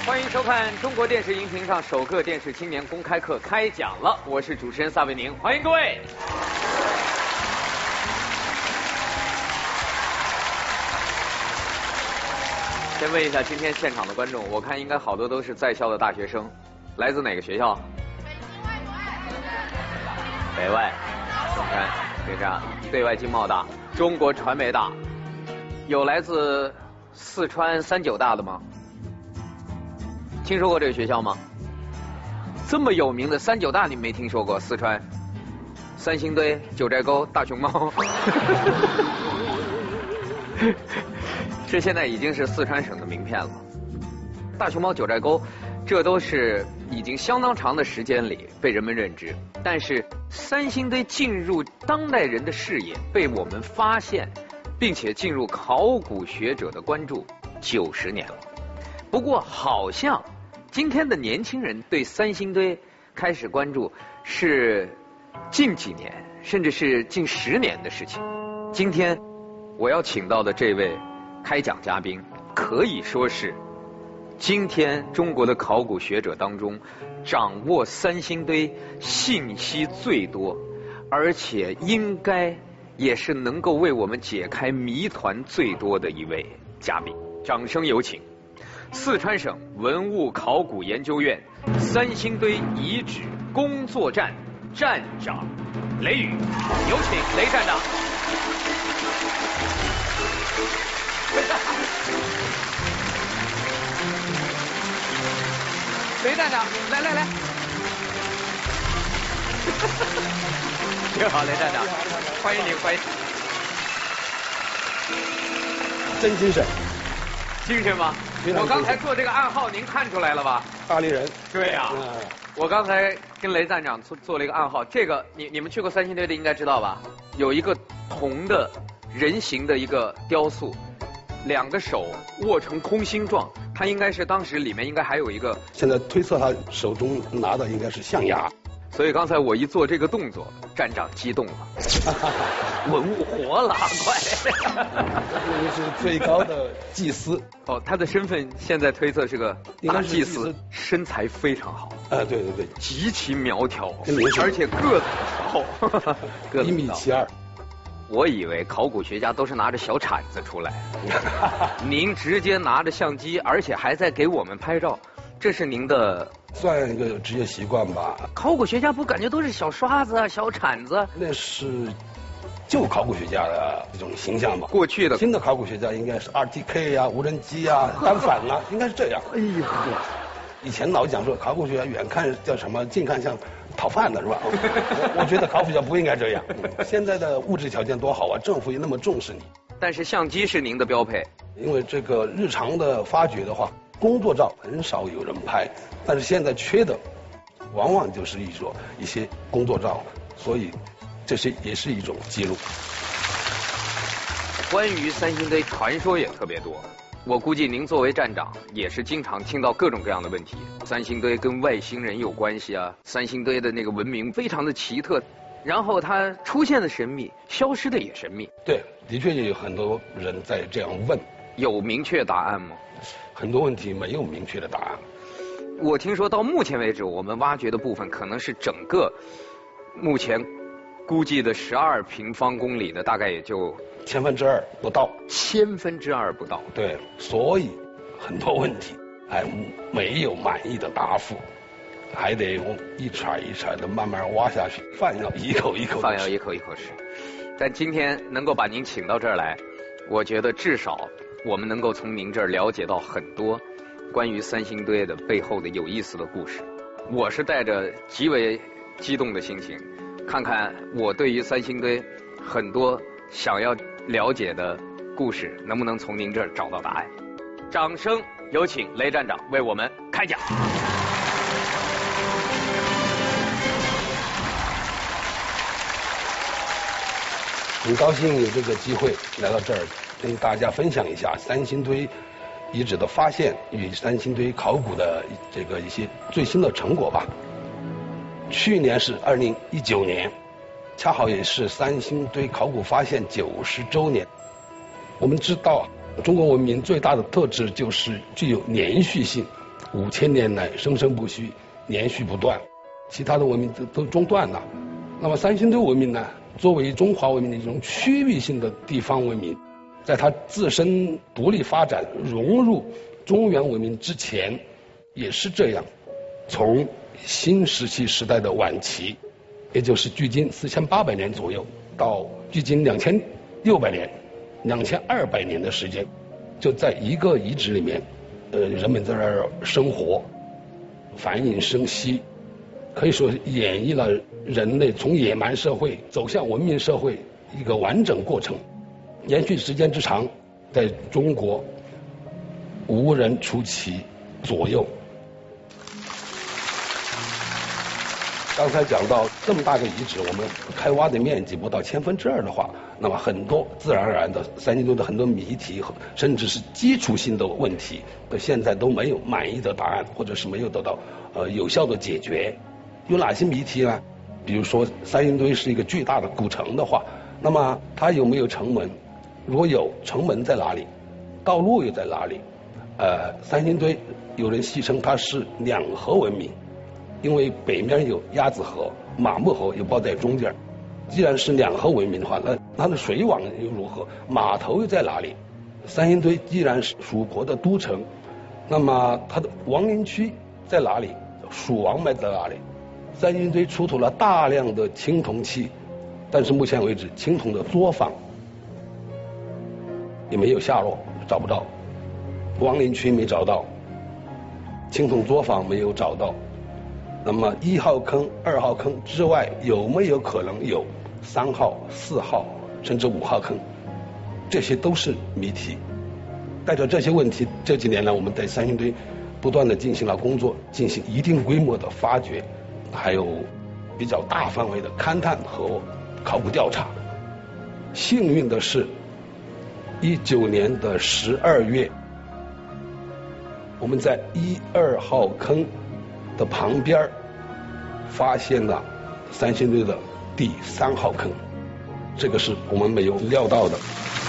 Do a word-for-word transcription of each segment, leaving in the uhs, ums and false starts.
欢迎收看中国电视荧屏上首个电视青年公开课开讲了，我是主持人撒贝宁，欢迎各位。先问一下今天现场的观众，我看应该好多都是在校的大学生，来自哪个学校？北外、中山、北大、对外经贸大、中国传媒大，有来自四川三九大的吗？听说过这个学校吗？这么有名的三九大你没听说过？四川三星堆、九寨沟、大熊猫，这现在已经是四川省的名片了。大熊猫、九寨沟，这都是已经相当长的时间里被人们认知。但是三星堆进入当代人的视野，被我们发现，并且进入考古学者的关注九十年了。不过好像今天的年轻人对三星堆开始关注是近几年，甚至是近十年的事情。今天我要请到的这位开讲嘉宾，可以说是今天中国的考古学者当中掌握三星堆信息最多，而且应该也是能够为我们解开谜团最多的一位嘉宾。掌声有请四川省文物考古研究院三星堆遗址工作站站长雷宇，有请雷站长。雷站长，来来来。你好，雷站长，欢迎您，欢迎。 真精神。 精神吗？我刚才做这个暗号，您看出来了吧？ 大力人。 对呀、啊。嗯、我刚才跟雷站长做做了一个暗号，这个你你们去过三星堆的应该知道吧？有一个铜的人形的一个雕塑，两个手握成空心状，它应该是当时里面应该还有一个。 现在推测他手中拿的应该是象牙。 所以刚才我一做这个动作，站长激动了，文物活了，快！ 这是最高的祭司。 哦，他的身份现在推测是个大祭司，身材非常好。 啊，对对对， 极其苗条，而且个子高， 一米七二。 我以为考古学家都是拿着小铲子出来，您直接拿着相机，而且还在给我们拍照，这是您的。 算一个职业习惯吧。 考古学家不感觉都是小刷子啊、小铲子？ 那是旧考古学家的这种形象吧。 过去的新的考古学家应该是 R T K 啊、无人机啊、单反啊，应该是这样。哎呀，以前老讲说考古学家远看叫什么，近看像讨饭的是吧？我, 我觉得考古学家不应该这样。现在的物质条件多好啊，政府也那么重视你。 但是相机是您的标配， 因为这个日常的发掘的话。工作照很少有人拍，但是现在缺的往往就是一种一些工作照，所以这是也是一种记录。 关于三星堆传说也特别多，我估计您作为站长也是经常听到各种各样的问题。三星堆跟外星人有关系啊，三星堆的那个文明非常的奇特，然后它出现的神秘，消失的也神秘。 对，的确也有很多人在这样问。 有明确答案吗？ 很多问题没有明确的答案。 我听说到目前为止，我们挖掘的部分可能是整个目前估计的十二平方公里的，大概也就千分之二不到。 千分之二不到。 对，所以很多问题还没有满意的答复，还得用一铲一铲的慢慢挖下去，饭要一口一口吃。 饭要一口一口吃。但今天能够把您请到这儿来，我觉得至少我们能够从您这儿了解到很多关于三星堆的背后的有意思的故事。我是带着极为激动的心情，看看我对于三星堆很多想要了解的故事能不能从您这儿找到答案。掌声有请雷站长为我们开讲。 很高兴有这个机会来到这儿，跟大家分享一下三星堆遗址的发现与三星堆考古的这个一些最新的成果吧。去年是二零一九年，恰好也是三星堆考古发现九十周年。我们知道，中国文明最大的特质就是具有连续性， 五千年来生生不息，连续不断，其他的文明都都中断了。那么三星堆文明呢，作为中华文明的一种区域性的地方文明，在它自身独立发展融入中原文明之前也是这样。从新石器时代的晚期，也就是距今四千八百年左右，到距今两千六百年、两千二百年的时间，就在一个遗址里面，呃，人们在那儿生活，繁衍生息，可以说演绎了人类从野蛮社会走向文明社会一个完整过程。延续时间之长，在中国无人出其左右。刚才讲到这么大个遗址，我们开挖的面积不到千分之二的话，那么很多自然而然的三星堆的很多谜题，甚至是基础性的问题，到现在都没有满意的答案，或者是没有得到呃有效的解决。有哪些谜题呢？比如说三星堆是一个巨大的古城的话，那么它有没有城门？如果有，城门在哪里？道路又在哪里？呃，三星堆有人戏称它是两河文明。因为北面有鸭子河、马木河又包在中间，既然是两河文明的话，那它的水网又如何？码头又在哪里？三星堆既然是蜀国的都城，那么它的王陵区在哪里？蜀王埋在哪里？三星堆出土了大量的青铜器，但是目前为止，青铜的作坊也没有下落，找不到。王陵区没找到，青铜作坊没有找到。那么一号坑、二号坑之外，有没有可能有三号、四号甚至五号坑？这些都是谜题。带着这些问题，这几年来我们在三星堆不断的进行了工作，进行一定规模的发掘，还有比较大范围的勘探和考古调查。幸运的是，一九年的十二月，我们在一二号坑的旁边发现了三星堆的第三号坑，这个是我们没有料到的。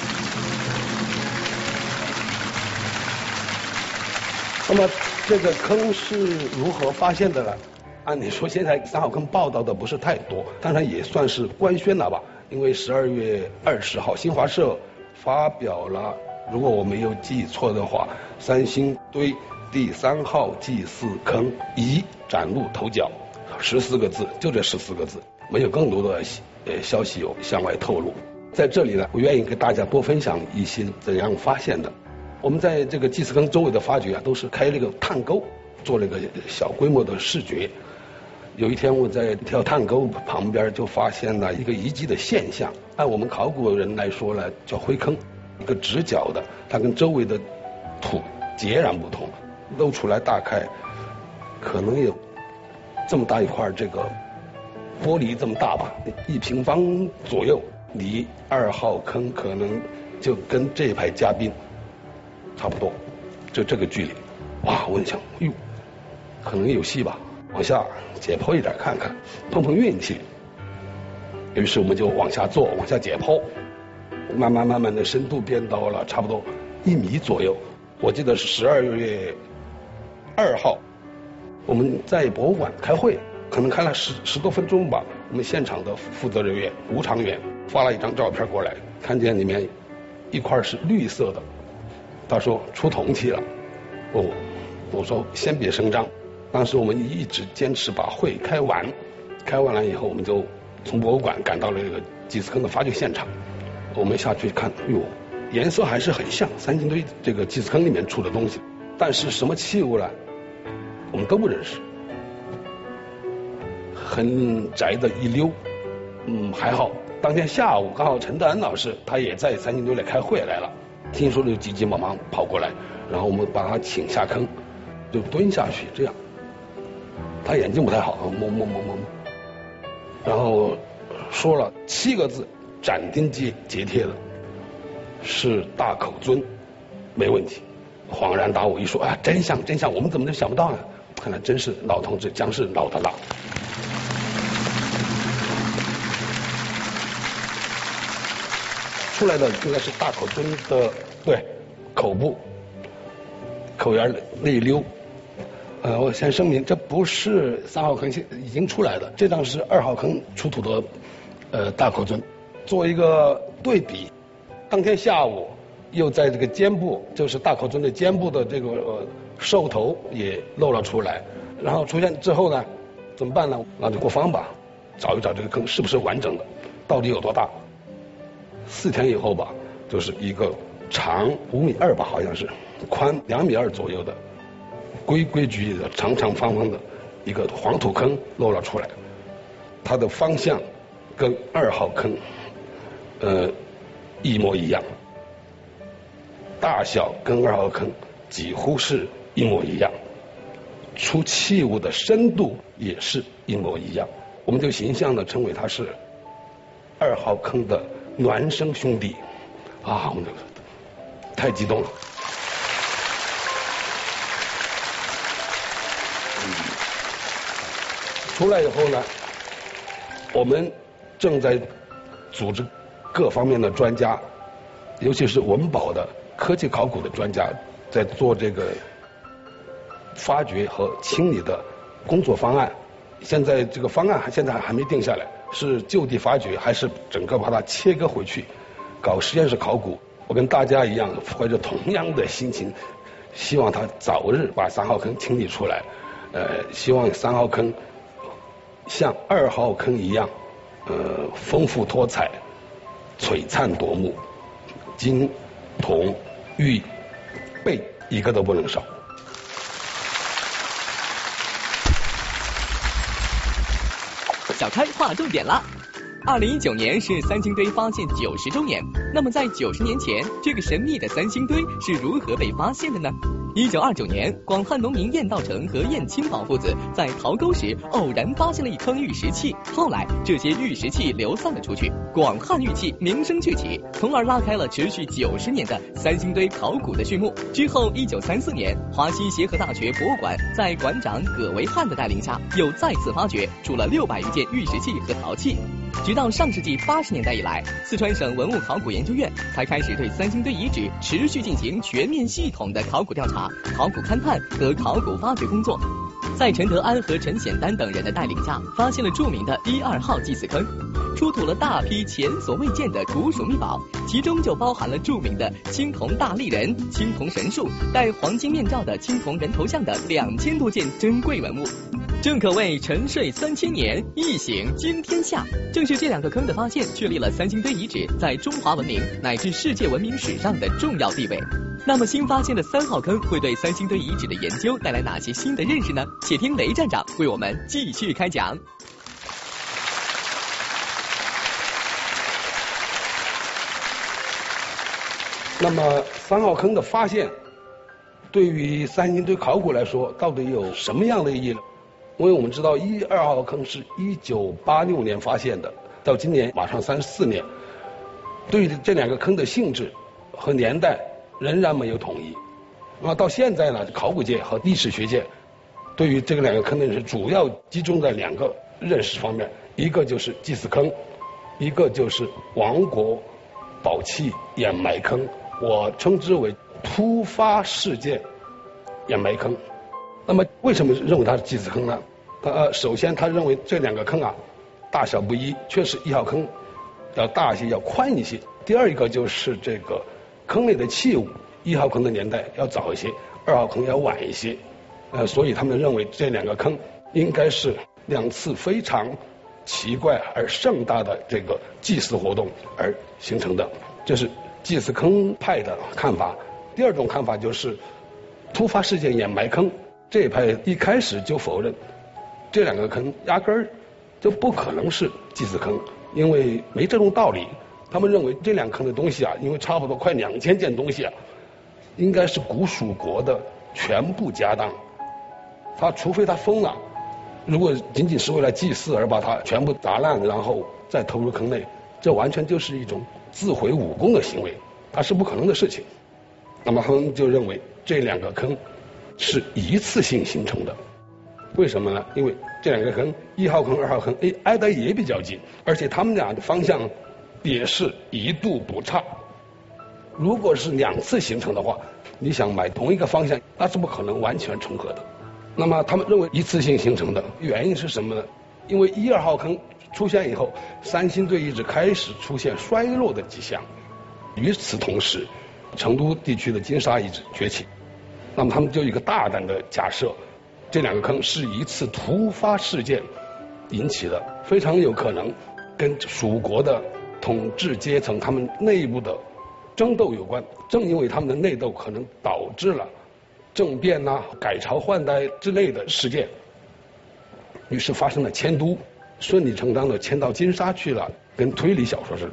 那么这个坑是如何发现的呢？按理说现在三号坑报道的不是太多，当然也算是官宣了吧，因为十二月二十号新华社发表了，如果我没有记错的话，三星堆第三号祭祀坑已崭露头角，十四个字，就这十四个字，没有更多的呃消息有向外透露。在这里呢，我愿意给大家多分享一些怎样发现的。我们在这个祭祀坑周围的发掘啊，都是开了一个探沟，做了一个小规模的视觉。有一天我在一条探沟旁边就发现了一个遗迹的现象，按我们考古人来说呢，叫灰坑，一个直角的，它跟周围的土截然不同，露出来大概可能有这么大一块这个玻璃这么大吧，一平方左右，离二号坑可能就跟这排嘉宾差不多，就这个距离。哇，我想，哟，可能有戏吧，往下解剖一点看看，碰碰运气。于是我们就往下做，往下解剖，慢慢慢慢的深度变到了差不多一米左右。我记得是十二月二号，我们在博物馆开会，可能开了十十多分钟吧。我们现场的负责人员吴长远发了一张照片过来，看见里面一块是绿色的，他说出铜器了。哦，我说先别声张。当时我们一直坚持把会开完，开完了以后，我们就从博物馆赶到了这个祭祀坑的发掘现场。我们下去看，哟，颜色还是很像三星堆这个祭祀坑里面出的东西，但是什么器物呢？我们都不认识。很窄的一溜，嗯，还好。当天下午刚好陈德安老师他也在三星堆来开会来了，听说就急急忙忙跑过来，然后我们把他请下坑，就蹲下去这样。他眼睛不太好，摸摸摸摸摸，然后说了七个字，斩钉截截铁的，是大口尊，没问题。恍然大悟，一说啊，真像真像，我们怎么就想不到呢？看来真是老同志姜是老的辣。出来的应该是大口尊的，对，口部、口沿那一溜， 呃，我先声明，这不是三号坑现已经出来的，这张是二号坑出土的呃大口尊。做一个对比，当天下午又在这个肩部，就是大口尊的肩部的这个呃兽头也露了出来，然后出现之后呢，怎么办呢？那就过方吧，找一找这个坑是不是完整的，到底有多大。四天以后吧，就是一个长五米二吧，好像是，宽两米二左右的。规规矩矩的长长方方的一个黄土坑露了出来，它的方向跟二号坑呃一模一样，大小跟二号坑几乎是一模一样，出器物的深度也是一模一样，我们就形象的称为它是二号坑的孪生兄弟啊，我们太激动了。出来以后呢，我们正在组织各方面的专家，尤其是文保的科技考古的专家，在做这个发掘和清理的工作方案。现在这个方案现在还没定下来，是就地发掘还是整个把它切割回去搞实验室考古。我跟大家一样，怀着同样的心情，希望他早日把三号坑清理出来。呃，希望三号坑像二号坑一样，呃，丰富多彩，璀璨夺目，金、铜、玉、贝一个都不能少。 小开划重点了。二零一九年是三星堆发现九十周年，那么在九十年前，这个神秘的三星堆是如何被发现的呢？一九二九年，广汉农民晏道成和晏清宝父子在陶沟时偶然发现了一坑玉石器，后来这些玉石器流散了出去，广汉玉器名声鹊起，从而拉开了持续九十年的三星堆考古的序幕。之后，一九三四年，华西协和大学博物馆在馆长葛维汉的带领下，又再次发掘出了六百余件玉石器和陶器。直到上世纪八十年代以来，四川省文物考古研究院才开始对三星堆遗址持续进行全面系统的考古调查、考古勘探和考古发掘工作。在陈德安和陈显丹等人的带领下，发现了著名的一二号祭祀坑，出土了大批前所未见的古蜀秘宝，其中就包含了著名的青铜大立人、青铜神树、戴黄金面罩的青铜人头像的两千多件珍贵文物。正可谓沉睡三千年，一醒惊天下。正是这两个坑的发现，确立了三星堆遗址在中华文明乃至世界文明史上的重要地位。那么新发现的三号坑会对三星堆遗址的研究带来哪些新的认识呢？且听雷站长为我们继续开讲。 那么三号坑的发现对于三星堆考古来说到底有什么样的意义呢？因为我们知道一二号坑是一九八六年发现的，到今年马上三十四年，对于这两个坑的性质和年代仍然没有统一。那么到现在呢，考古界和历史学界对于这个两个坑的认识主要集中在两个认识方面，一个就是祭祀坑，一个就是王国宝器掩埋坑，我称之为突发事件掩埋坑。那么为什么认为它是祭祀坑呢？他、呃、首先他认为这两个坑啊大小不一，确实一号坑要大一些，要宽一些。第二一个就是这个坑内的器物，一号坑的年代要早一些，二号坑要晚一些。呃，所以他们认为这两个坑应该是两次非常奇怪而盛大的这个祭祀活动而形成的，这是祭祀坑派的看法。第二种看法就是突发事件掩埋坑，这一派一开始就否认这两个坑压根儿就不可能是祭祀坑，因为没这种道理。他们认为这两坑的东西啊，因为差不多快两千件东西啊，应该是古蜀国的全部家当。他除非他疯了，如果仅仅是为了祭祀而把它全部砸烂，然后再投入坑内，这完全就是一种自毁武功的行为，它是不可能的事情。那么他们就认为这两个坑是一次性形成的。为什么呢？因为这两个坑，一号坑、二号坑，哎，挨得也比较近，而且他们俩的方向也是一度不差。如果是两次形成的话，你想买同一个方向，那是不可能完全重合的。 那么他们认为一次性形成的原因是什么呢？因为一二号坑出现以后，三星堆遗址开始出现衰落的迹象。与此同时，成都地区的金沙遗址崛起。那么他们就有一个大胆的假设，这两个坑是一次突发事件引起的，非常有可能跟蜀国的统治阶层他们内部的争斗有关。正因为他们的内斗，可能导致了政变呐、啊、改朝换代之类的事件，于是发生了迁都，顺理成章的迁到金沙去了，跟推理小说似的。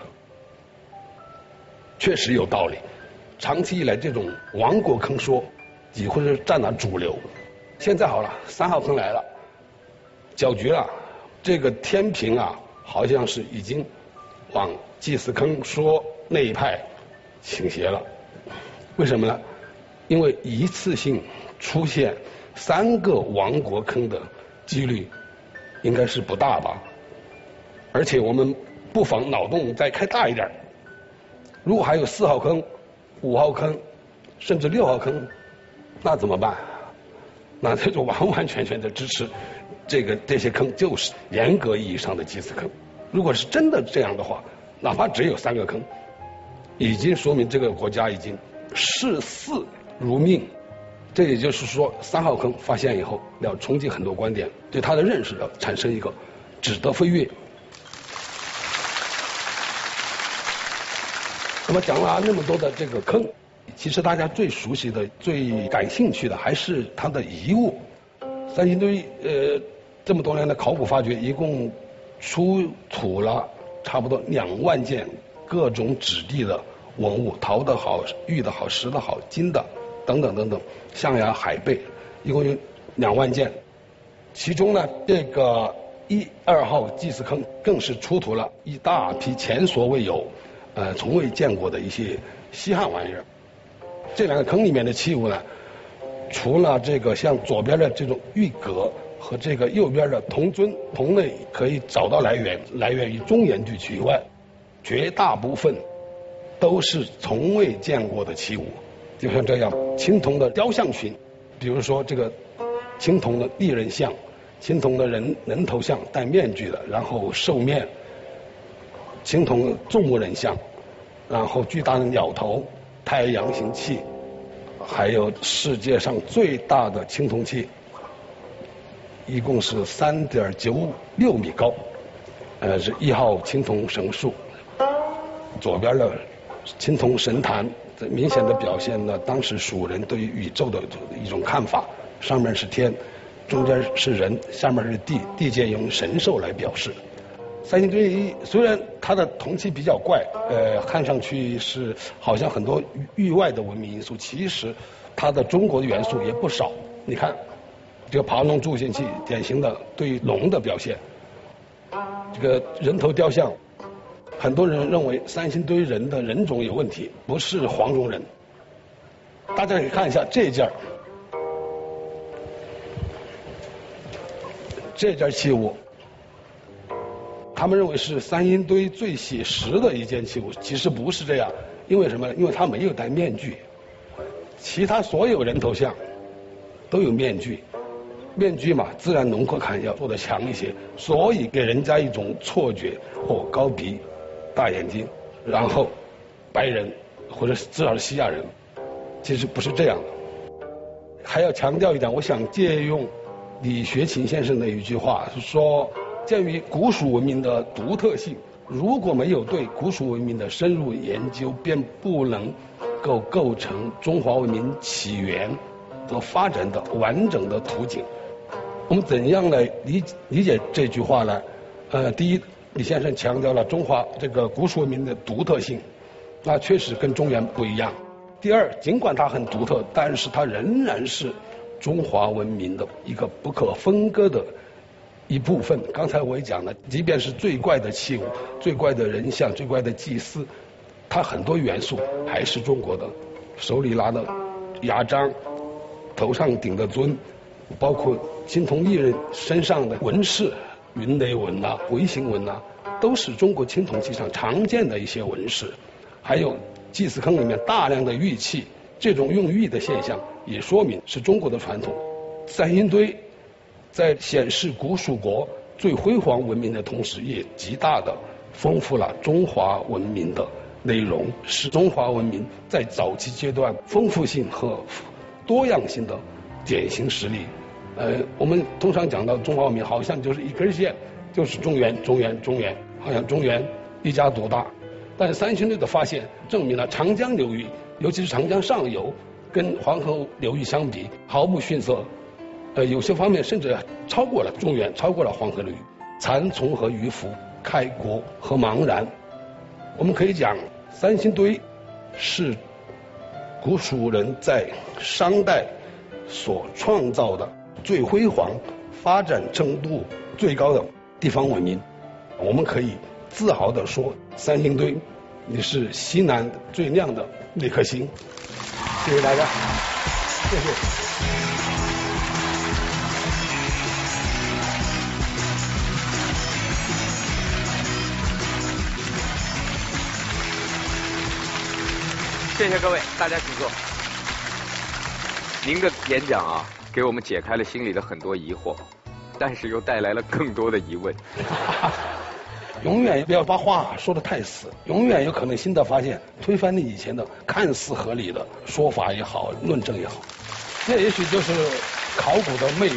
确实有道理，长期以来这种亡国坑说几乎是占了主流。现在好了，三号坑来了，搅局了，这个天平啊，好像是已经往祭祀坑说那一派倾斜了。为什么呢？因为一次性出现三个亡国坑的几率应该是不大吧。而且我们不妨脑洞再开大一点，如果还有四号坑、五号坑，甚至六号坑，那怎么办？那这就完完全全的支持这个这些坑就是严格意义上的祭祀坑。如果是真的这样的话，哪怕只有三个坑，已经说明这个国家已经视祀如命。这也就是说，三号坑发现以后，要冲击很多观点，对它的认识要产生一个质的飞跃。那么讲了那么多的这个坑，其实大家最熟悉的、最感兴趣的还是它的遗物。三星堆呃这么多年的考古发掘，一共出土了差不多两万件各种质地的文物，陶的好、玉的好、石的好、金的等等等等，象牙、海贝，一共有两万件。其中呢，这个一二号祭祀坑更是出土了一大批前所未有、呃从未见过的一些稀罕玩意儿。这两个坑里面的器物呢，除了这个像左边的这种玉革和这个右边的铜尊铜类可以找到来源，来源于中原地区以外，绝大部分都是从未见过的器物。就像这样青铜的雕像群，比如说这个青铜的立人像、青铜的人人头像戴面具的，然后兽面、青铜的纵目人像，然后巨大的鸟头、太阳形器，还有世界上最大的青铜器，一共是三点九六米高，呃，是一号青铜神树。左边的青铜神坛，这明显的表现了当时蜀人对于宇宙的一种看法，上面是天，中间是人，下面是地，地界用神兽来表示。三星堆虽然它的铜器比较怪，呃，看上去是好像很多域外的文明因素，其实它的中国的元素也不少。你看这个爬龙助兴器，典型的对龙的表现。这个人头雕像，很多人认为三星堆人的人种有问题，不是黄种人。大家可以看一下这件儿，这件器物。他们认为是三星堆最写实的一件器物，其实不是这样。因为什么？因为他没有戴面具，其他所有人头像都有面具，面具嘛，自然轮廓感要做得强一些，所以给人家一种错觉：哦，高鼻、大眼睛，然后白人或者至少是西亚人，其实不是这样的。还要强调一点，我想借用李学勤先生的一句话，是说。鉴于古蜀文明的独特性，如果没有对古蜀文明的深入研究，便不能够构成中华文明起源和发展的完整的图景。我们怎样来理理解这句话呢？呃，第一，李先生强调了中华这个古蜀文明的独特性，那确实跟中原不一样。第二，尽管它很独特，但是它仍然是中华文明的一个不可分割的一部分。刚才我也讲了，即便是最怪的器物、最怪的人像、最怪的祭司，它很多元素还是中国的。手里拿的牙璋，头上顶的尊，包括青铜立人身上的纹饰，云雷纹啊、回形纹啊，都是中国青铜器上常见的一些纹饰。还有祭祀坑里面大量的玉器，这种用玉的现象也说明是中国的传统。 三星堆在显示古蜀国最辉煌文明的同时，也极大的丰富了中华文明的内容，是中华文明在早期阶段丰富性和多样性的典型实例。呃，我们通常讲到中华文明，好像就是一根线，就是中原，中原，中原，好像中原一家独大。但三星堆的发现证明了长江流域，尤其是长江上游，跟黄河流域相比毫不逊色。呃，有些方面甚至超过了中原，超过了黄河流域。蚕丛和鱼凫，开国和茫然。我们可以讲，三星堆是古蜀人在商代所创造的最辉煌、发展程度最高的地方文明。我们可以自豪地说，三星堆你是西南最亮的那颗星。谢谢大家，谢谢。 谢谢各位，大家请坐。您的演讲啊，给我们解开了心里的很多疑惑，但是又带来了更多的疑问。 永远不要把话说得太死，永远有可能新的发现推翻你以前的看似合理的说法也好，论证也好，这也许就是考古的魅力。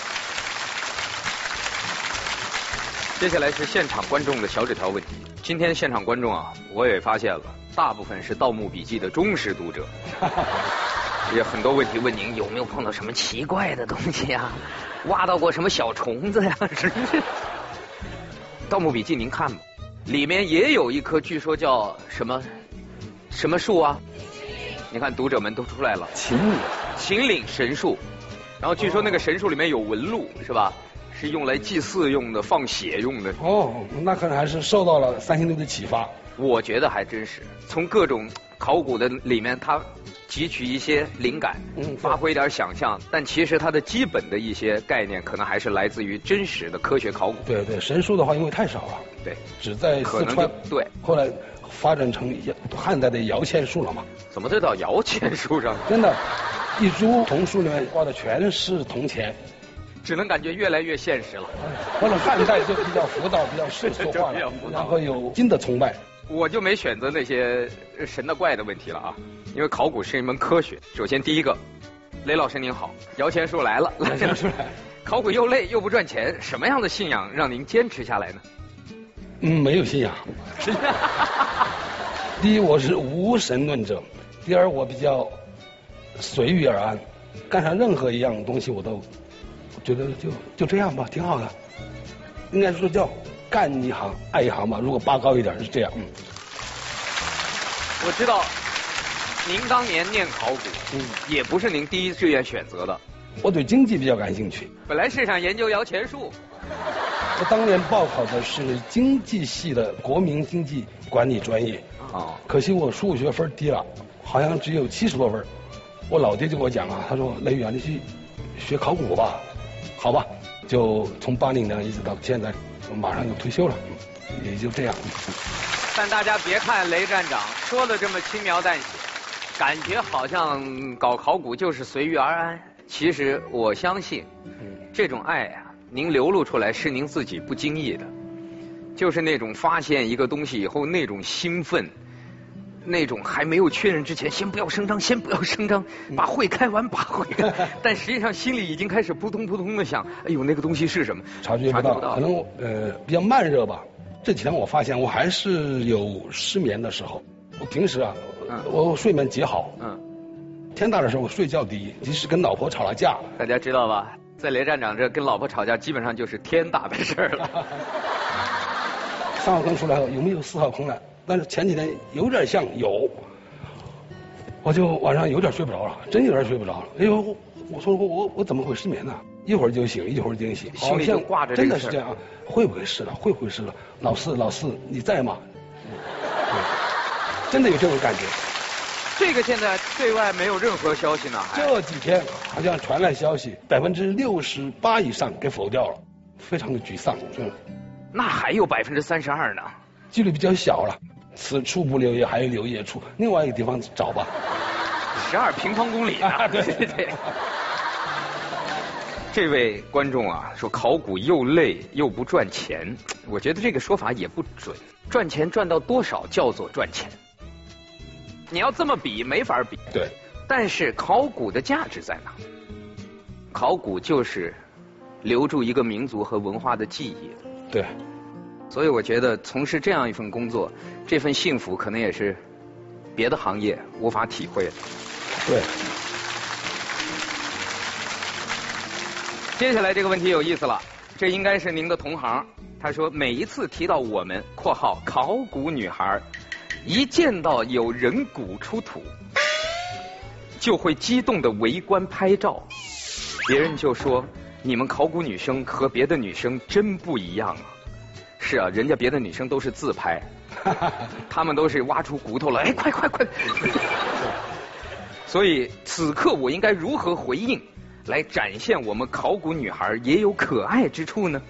接下来是现场观众的小纸条问题。今天现场观众啊，我也发现了，大部分是《盗墓笔记》的忠实读者。也很多问题问您有没有碰到什么奇怪的东西啊，挖到过什么小虫子呀？是不是？《盗墓笔记》您看吗？里面也有一棵据说叫什么什么树啊？你看读者们都出来了， 秦岭， 秦岭神树。然后据说那个神树里面有纹路，是吧？是用来祭祀用的，放血用的。 哦，那可能还是受到了三星堆的启发。 我觉得还真是，从各种考古的里面，它汲取一些灵感，嗯，发挥一点想象，但其实它的基本的一些概念，可能还是来自于真实的科学考古。 对对，神树的话，因为太少了， 对， 只在四川， 对， 后来发展成汉代的摇钱树了嘛。 怎么得到摇钱树上？ 真的，一株桐树里面挂的全是铜钱。 只能感觉越来越现实了。 或者汉代就比较浮躁，比较世俗化了，然后有新的崇拜。 我就没选择那些神的怪的问题了啊，因为考古是一门科学。首先第一个，雷老师您好，摇钱树来了， 摇钱树来。 考古又累又不赚钱，什么样的信仰让您坚持下来呢？ 嗯，没有信仰。第一，我是无神论者；第二，我比较随遇而安，干上任何一样东西我都。觉得就就这样吧，挺好的。应该说叫干一行爱一行吧。如果拔高一点是这样。嗯。 我知道，您当年念考古，嗯，也不是您第一志愿选择的。 我对经济比较感兴趣。 本来是想研究摇钱树。 我当年报考的是经济系的国民经济管理专业。 哦。 可惜我数学分低了，好像只有七十多分。我老爹就跟我讲啊，他说雷宇啊，你去学考古吧。好吧，就从八零年一直到现在，马上就退休了，也就这样。 但大家别看雷站长说的这么轻描淡写，感觉好像搞考古就是随遇而安。其实我相信，这种爱啊，您流露出来是您自己不经意的，就是那种发现一个东西以后那种兴奋。那种还没有确认之前，先不要声张，先不要声张，把会开完，把会开。但实际上心里已经开始扑通扑通的想，哎呦，那个东西是什么？ 察觉不到，不到可能呃比较慢热吧。这几天我发现我还是有失眠的时候。我平时啊，嗯、我睡眠极好，嗯，天大的时候我睡觉第一，即使跟老婆吵了架。 大家知道吧？在雷站长这跟老婆吵架，基本上就是天大的事儿了。 三号坑出来后有没有四号坑呢？但是前几天有点像有，我就晚上有点睡不着了，真有点睡不着了。哎呦，我我说我我我怎么会失眠呢？一会儿就醒，一会儿就醒， 心里就挂着这个事。 真的是这样啊？会不会是了？会不会是了？老四老四你在吗？真的有这种感觉。 这个现在对外没有任何消息呢。 这几天好像传来消息，百分之六十八以上给否掉了，非常的沮丧。嗯， 那还有百分之三十二呢？ 几率比较小了。此处不留爷，还有留爷处，另外一个地方找吧。 十二平方公里啊！对对对。 这位观众啊说考古又累又不赚钱，我觉得这个说法也不准。赚钱赚到多少叫做赚钱？你要这么比没法比。 对。 但是考古的价值在哪？考古就是留住一个民族和文化的记忆。 对。 所以我觉得从事这样一份工作，这份幸福可能也是别的行业无法体会的。 对。 接下来这个问题有意思了，这应该是您的同行。他说每一次提到我们（括号考古女孩），一见到有人骨出土，就会激动的围观拍照。别人就说你们考古女生和别的女生真不一样啊。是啊，人家别的女生都是自拍，她们都是挖出骨头了，哎，快快快！所以此刻我应该如何回应？来展现我们考古女孩也有可爱之处呢？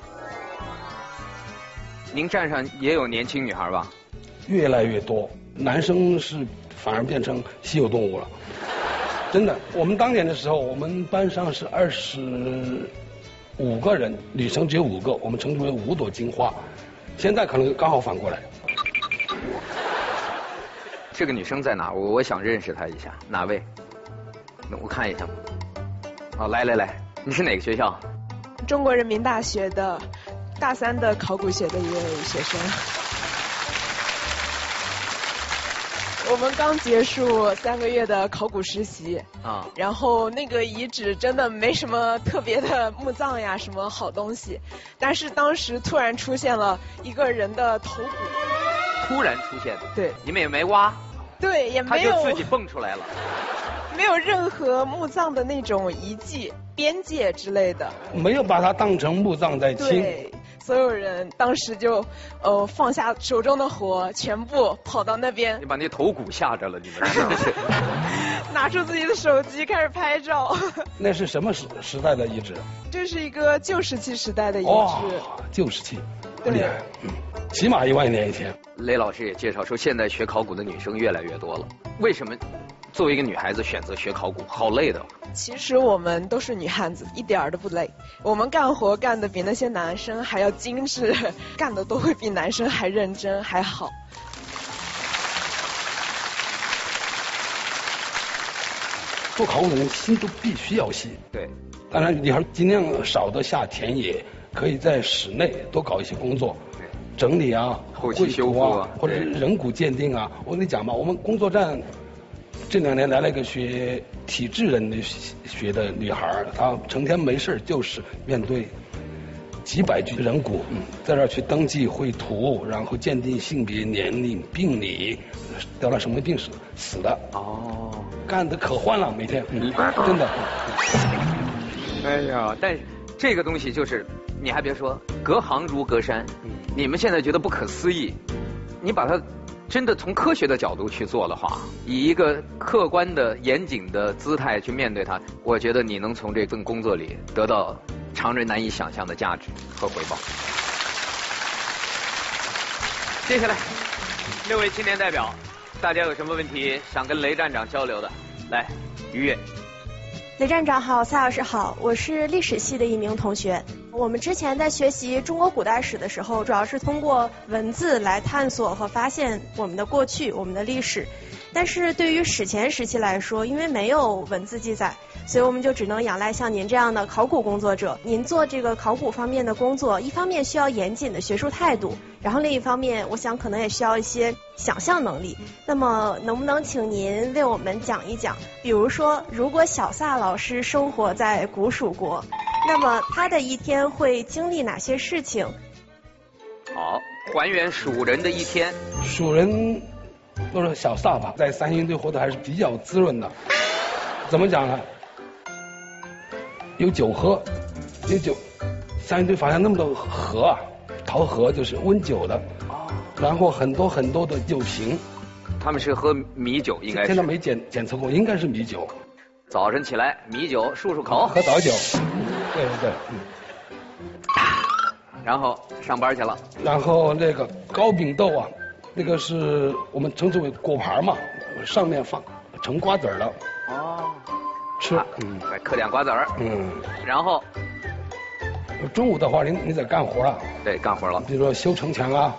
您站上也有年轻女孩吧？ 越来越多，男生是反而变成稀有动物了。真的，我们当年的时候，我们班上是二十五个人，女生只有五个，我们称之为五朵金花。现在可能刚好反过来。 这个女生在哪？我我想认识她一下，哪位？我看一下。好，来来来，你是哪个学校？ 中国人民大学的大三的考古学的一位学生。我们刚结束三个月的考古实习啊，然后那个遗址真的没什么特别的墓葬呀，什么好东西，但是当时突然出现了一个人的头骨。 突然出现的？ 对。 你们也没挖？ 对，也没有。 他就自己蹦出来了。 没有任何墓葬的那种遗迹、边界之类的， 没有把它当成墓葬在清。 对，所有人当时就呃放下手中的活，全部跑到那边。 你把那头骨吓着了，你们是不是？ 拿出自己的手机开始拍照。 那是什么时时代的遗址？ 这是一个旧石器时代的遗址。 哦，旧石器，厉害，嗯，起码一万年以前。 雷老师也介绍说，现在学考古的女生越来越多了，为什么？作为一个女孩子选择学考古，好累的。 其实我们都是女汉子，一点儿都不累。我们干活干得比那些男生还要精致，干的都会比男生还认真还好。 做考古的人心都必须要细。 对。 当然，你还尽量少的下田野，可以在室内多搞一些工作。 对。 整理啊， 后期修复啊， 或者是人骨鉴定啊。我跟你讲吧，我们工作站。这两年来了一个学体质人的学的女孩，她成天没事就是面对几百具人骨，嗯，在这儿去登记绘图，然后鉴定性别、年龄、病理，得了什么病死死的。 哦， 干得可欢了，每天，嗯，真的。 哎呀，但是这个东西就是，你还别说，隔行如隔山。嗯，你们现在觉得不可思议，你把它。真的从科学的角度去做的话，以一个客观的、严谨的姿态去面对它，我觉得你能从这份工作里得到常人难以想象的价值和回报。接下来，六位青年代表，大家有什么问题想跟雷站长交流的？来，于越。 雷站长好，蔡老师好，我是历史系的一名同学。我们之前在学习中国古代史的时候，主要是通过文字来探索和发现我们的过去、我们的历史。但是对于史前时期来说，因为没有文字记载，所以我们就只能仰赖像您这样的考古工作者。您做这个考古方面的工作，一方面需要严谨的学术态度，然后另一方面，我想可能也需要一些想象能力。那么，能不能请您为我们讲一讲，比如说，如果小萨老师生活在古蜀国，那么他的一天会经历哪些事情？ 好，还原蜀人的一天。 蜀人都是小萨吧，在三星堆活得还是比较滋润的。怎么讲呢？有酒喝，有酒。三星堆发现那么多河啊，陶河就是温酒的。然后很多很多的酒瓶。 他们是喝米酒，应该是。 现在没检检测过，应该是米酒。 早晨起来，米酒漱漱口， 喝早酒。对对对，嗯。 然后上班去了。 然后那个糕饼豆啊，那个是我们称之为果盘嘛，上面放成瓜子儿的。哦。 吃，嗯， 再嗑点瓜子儿， 嗯， 然后中午的话，你你得干活了， 对，干活了， 比如说修城墙啊。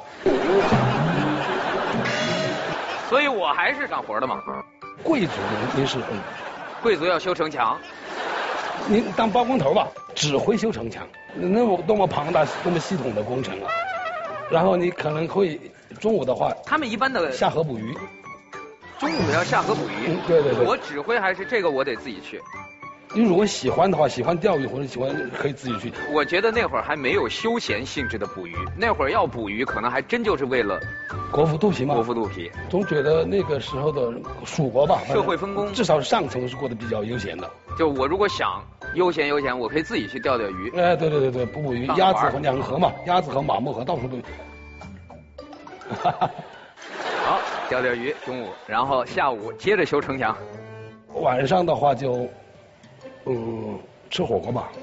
所以我还是干活的嘛。 贵族您是嗯， 贵族要修城墙， 您当包工头吧，指挥修城墙，那么多么庞大、多么系统的工程啊！然后你可能会中午的话， 他们一般的下河捕鱼， 中午要下河捕鱼， 嗯，对对对， 我指挥还是这个我得自己去。 你如果喜欢的话，喜欢钓鱼或者喜欢可以自己去。 我觉得那会儿还没有休闲性质的捕鱼，那会儿要捕鱼可能还真就是为了国腹肚皮嘛。 国腹肚皮。 总觉得那个时候的蜀国吧， 社会分工至少上层是过得比较悠闲的。 就我如果想悠闲悠闲，我可以自己去钓钓鱼。 哎，对对对对，捕捕鱼，鸭子和两河嘛，鸭子河、马木河到处都有。 好，钓钓鱼，中午，然后下午接着修城墙。 晚上的话就。嗯，吃火锅吧。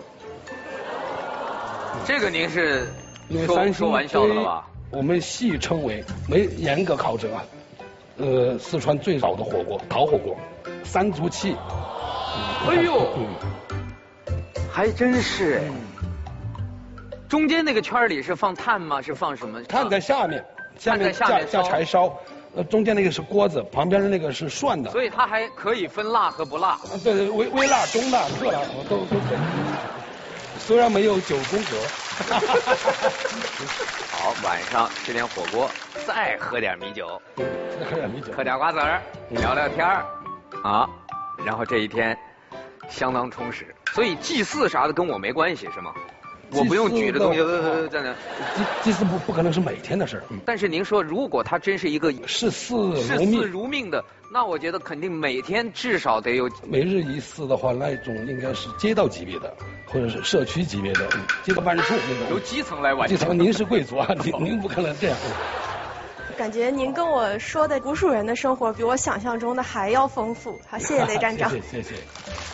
这个您是说说玩笑的了吧？ 我们戏称为没严格考证啊，呃，四川最早的火锅烤火锅，三足气。 哎呦，嗯，还真是。中间那个圈里是放炭吗？是放什么？ 炭在下面，下面架架柴烧。呃，中间那个是锅子，旁边的那个是涮的， 所以它还可以分辣和不辣。 啊，对对，微微辣、中辣、特辣都都可以。虽然没有九宫格。 好，晚上吃点火锅，再喝点米酒， 嗯，再喝点米酒， 嗑点瓜子儿，聊聊天儿，啊，然后这一天相当充实。所以祭祀啥的跟我没关系是吗？我不用举着东西呃在那。 祭祭祀不不可能是每天的事儿。 但是您说，如果他真是一个视祀视祀如命的，那我觉得肯定每天至少得有每日一祀的话，那种应该是街道级别的，或者是社区级别的，街道办事处那种。 由基层来完成。 基层，您是贵族啊，您您不可能这样。 感觉您跟我说的古蜀人的生活比我想象中的还要丰富。好，谢谢雷站长。 谢谢谢谢。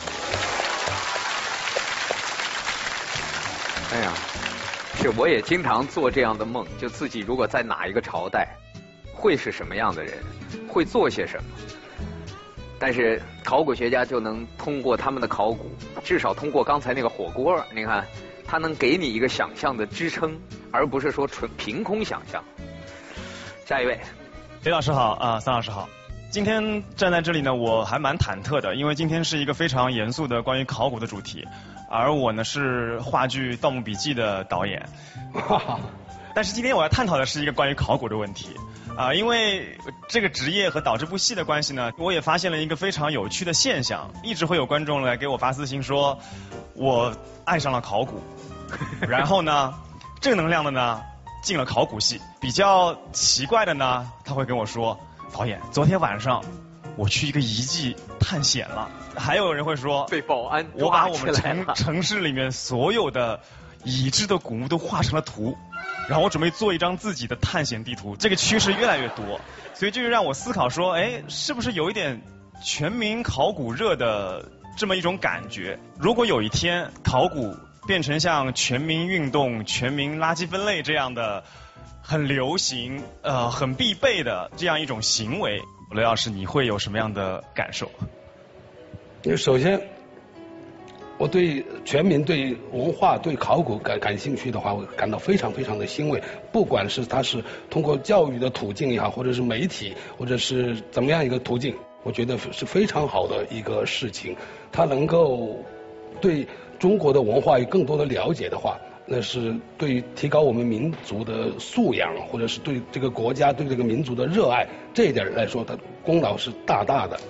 哎呀，是我也经常做这样的梦，就自己如果在哪一个朝代，会是什么样的人，会做些什么。但是考古学家就能通过他们的考古，至少通过刚才那个火锅，你看，他能给你一个想象的支撑，而不是说纯凭空想象。下一位， 雷老师好啊，桑老师好。今天站在这里呢，我还蛮忐忑的，因为今天是一个非常严肃的关于考古的主题，而我呢是话剧《盗墓笔记》的导演。但是今天我要探讨的是一个关于考古的问题啊、呃，因为这个职业和导这部戏的关系呢，我也发现了一个非常有趣的现象，一直会有观众来给我发私信说，我爱上了考古，然后呢，正能量的呢进了考古系，比较奇怪的呢，他会跟我说。导演，昨天晚上我去一个遗迹探险了。还有人会说， 被保安我把我们城城市里面所有的已知的古墓都画成了图，然后我准备做一张自己的探险地图。这个趋势越来越多，所以这就让我思考说，哎，是不是有一点全民考古热的这么一种感觉？如果有一天考古变成像全民运动、全民垃圾分类这样的。很流行，呃，很必备的这样一种行为，雷老师，你会有什么样的感受？ 因为首先，我对全民对文化、对考古感感兴趣的话，我感到非常非常的欣慰。不管是他是通过教育的途径也好，或者是媒体，或者是怎么样一个途径，我觉得是非常好的一个事情。他能够对中国的文化有更多的了解的话。那是对于提高我们民族的素养，或者是对这个国家、对这个民族的热爱，这一点来说，它功劳是大大的。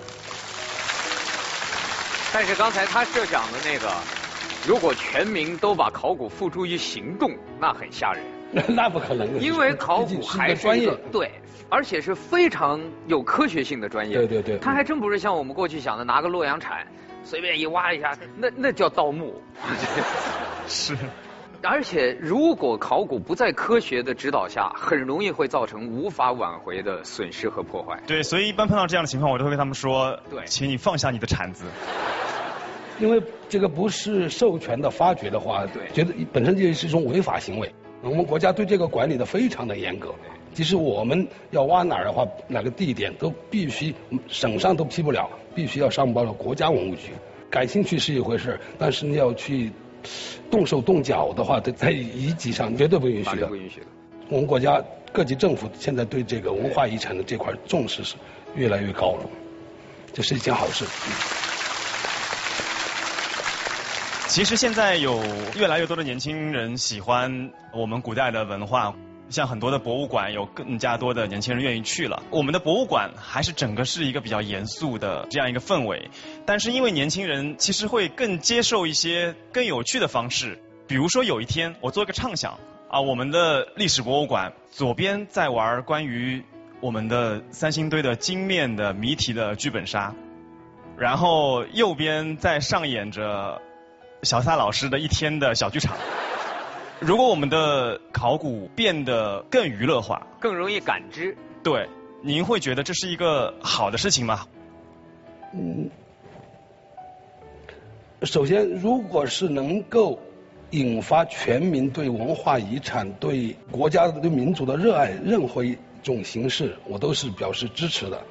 但是刚才他设想的那个，如果全民都把考古付诸于行动，那很吓人。 那不可能， 因为考古还是专业，对，而且是非常有科学性的专业。 对对对， 它还真不是像我们过去想的拿个洛阳铲随便一挖一下，那那叫盗墓。 是。 而且，如果考古不在科学的指导下，很容易会造成无法挽回的损失和破坏。 对，所以一般碰到这样的情况，我都会跟他们说：“对，请你放下你的铲子。” 因为这个不是授权的发掘的话，对，觉得本身就是一种违法行为。我们国家对这个管理的非常的严格。即使我们要挖哪儿的话，哪个地点都必须省上都批不了，必须要上报到国家文物局。 感兴趣是一回事，但是你要去动手动脚的话，在在遗迹上绝对不允许的。 不允许的。 我们国家各级政府现在对这个文化遗产的这块重视是越来越高了，这是一件好事。 其实现在有越来越多的年轻人喜欢我们古代的文化，像很多的博物馆有更加多的年轻人愿意去了。我们的博物馆还是整个是一个比较严肃的这样一个氛围，但是因为年轻人其实会更接受一些更有趣的方式，比如说有一天我做一个畅想啊，我们的历史博物馆左边在玩关于我们的三星堆的精面的谜题的剧本杀，然后右边在上演着小撒老师的一天的小剧场。如果我们的考古变得更娱乐化， 更容易感知， 对，您会觉得这是一个好的事情吗？ 嗯，首先，如果是能够引发全民对文化遗产、对国家、对民族的热爱，任何一种形式，我都是表示支持的。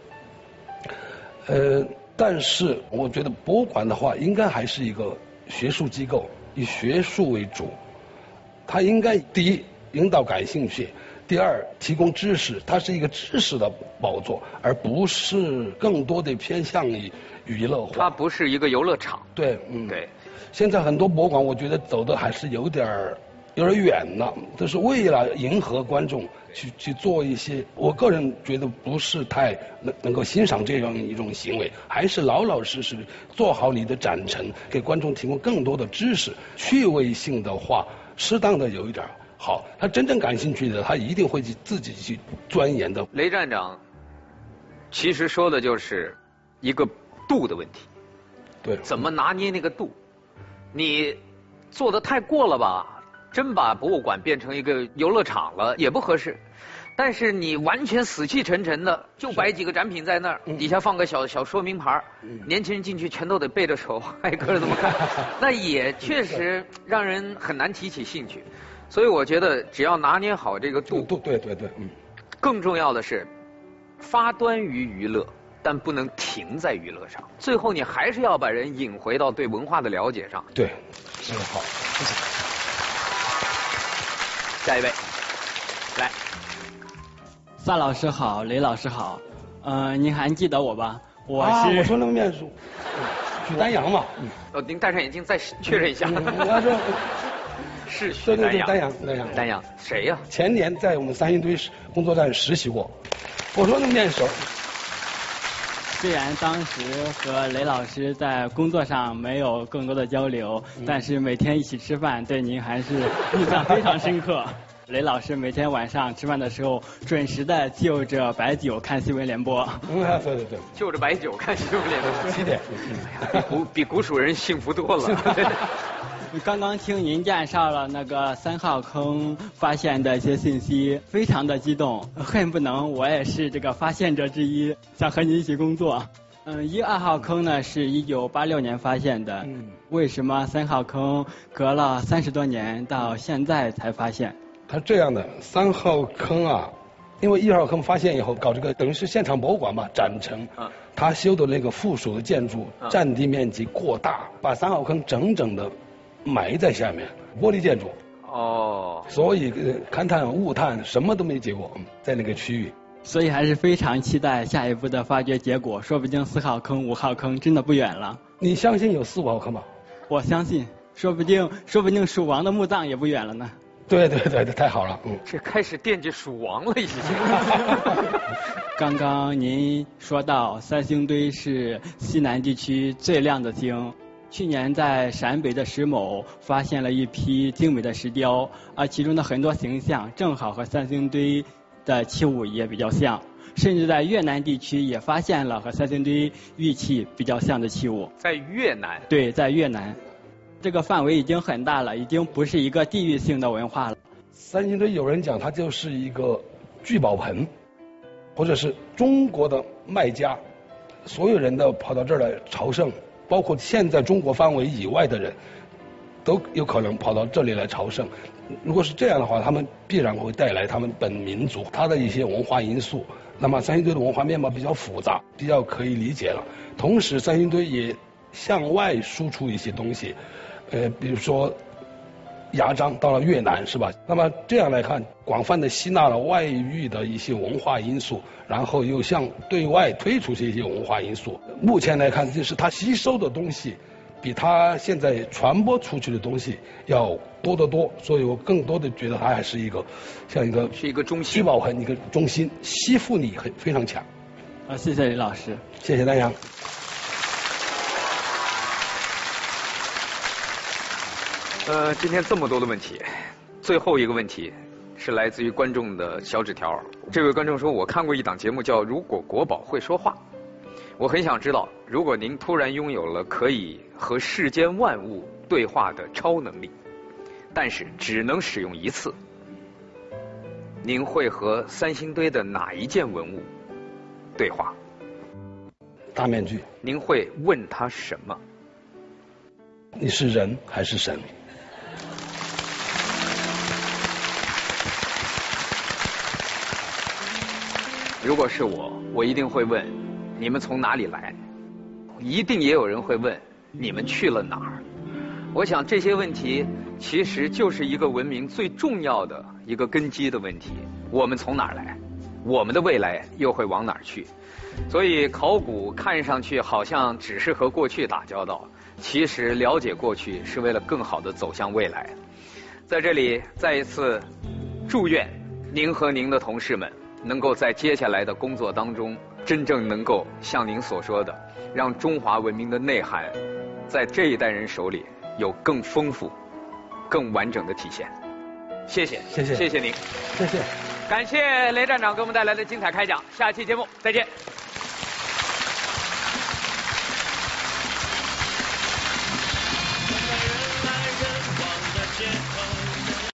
呃，但是我觉得博物馆的话，应该还是一个学术机构，以学术为主。它应该第一引导感兴趣，第二提供知识，它是一个知识的宝座，而不是更多的偏向于娱乐化。 它不是一个游乐场。 对，嗯， 对。 现在很多博物馆，我觉得走的还是有点儿有点远了，就是为了迎合观众去去做一些，我个人觉得不是太能能够欣赏这样一种行为，还是老老实实做好你的展陈，给观众提供更多的知识，趣味性的话，适当的有一点好，他真正感兴趣的，他一定会去自己去钻研的。 雷站长其实说的就是一个度的问题， 对， 怎么拿捏那个度？你做的太过了吧，真把博物馆变成一个游乐场了也不合适。但是你完全死气沉沉的，就摆几个展品在那儿，底下放个小小说明牌，年轻人进去全都得背着手，挨个这么看，那也确实让人很难提起兴趣。所以我觉得只要拿捏好这个度， 度对对对，嗯。 更重要的是发端于娱乐，但不能停在娱乐上。最后你还是要把人引回到对文化的了解上。 对，是好，谢谢。 下一位，来。 萨老师好，雷老师好，呃，您还记得我吧？我是、 啊、我说那个面书，许丹阳嘛。 嗯。哦，您戴上眼镜再确认一下。 他说是许丹阳。 丹阳，丹阳， 丹阳，谁呀、啊？ 前年在我们三星堆工作站实习过。我说那么面熟。 虽然当时和雷老师在工作上没有更多的交流，嗯、但是每天一起吃饭，对您还是印象非常深刻。雷老师每天晚上吃饭的时候，准时的就着白酒看新闻联播。 嗯，对对对， 就着白酒看新闻联播， 七点， 比古比古蜀人幸福多了。 刚刚听您介绍了那个三号坑发现的一些信息，非常的激动，恨不能我也是这个发现者之一，想和你一起工作。嗯，一二号坑呢是一九八六年发现的，嗯，为什么三号坑隔了三十多年到现在才发现？ 他这样的，三号坑啊，因为一号坑发现以后搞这个等于是现场博物馆嘛，展陈，啊，他修的那个附属的建筑占地面积过大，把三号坑整整的埋在下面，玻璃建筑。 哦， 所以勘探、雾探什么都没结果，在那个区域。 所以还是非常期待下一步的发掘结果，说不定四号坑、五号坑真的不远了。 你相信有四五号坑吗？ 我相信，说不定，说不定蜀王的墓葬也不远了呢。 对对对，太好了，嗯。 这开始惦记蜀王了已经。 刚刚您说到三星堆是西南地区最亮的星。去年在陕北的石某发现了一批精美的石雕，而其中的很多形象正好和三星堆的器物也比较像，甚至在越南地区也发现了和三星堆玉器比较像的器物。 在越南？ 对，在越南。这个范围已经很大了，已经不是一个地域性的文化了。 三星堆有人讲它就是一个聚宝盆，或者是中国的卖家，所有人都跑到这儿来朝圣，包括现在中国范围以外的人，都有可能跑到这里来朝圣。如果是这样的话，他们必然会带来他们本民族它的一些文化因素。那么三星堆的文化面貌比较复杂，比较可以理解了。同时，三星堆也向外输出一些东西，呃，比如说牙璋到了越南是吧？那么这样来看，广泛的吸纳了外域的一些文化因素，然后又向对外推出一些文化因素。目前来看，就是它吸收的东西比它现在传播出去的东西要多得多，所以我更多的觉得它还是一个像一个是一个中心， 聚宝盆一个中心，吸附力很非常强。 啊，谢谢李老师， 谢谢大家。 呃，今天这么多的问题，最后一个问题是来自于观众的小纸条。这位观众说，我看过一档节目叫《如果国宝会说话》，我很想知道，如果您突然拥有了可以和世间万物对话的超能力，但是只能使用一次，您会和三星堆的哪一件文物对话？ 大面具。 您会问他什么？ 你是人还是神？ 如果是我，我一定会问你们从哪里来，一定也有人会问你们去了哪儿。我想这些问题其实就是一个文明最重要的一个根基的问题，我们从哪儿来，我们的未来又会往哪儿去。所以考古看上去好像只是和过去打交道，其实了解过去是为了更好的走向未来。在这里再一次祝愿您和您的同事们能够在接下来的工作当中，真正能够像您所说的，让中华文明的内涵在这一代人手里有更丰富、更完整的体现。谢谢， 谢谢， 谢谢您， 谢谢， 感谢雷站长给我们带来的精彩开讲。下期节目再见。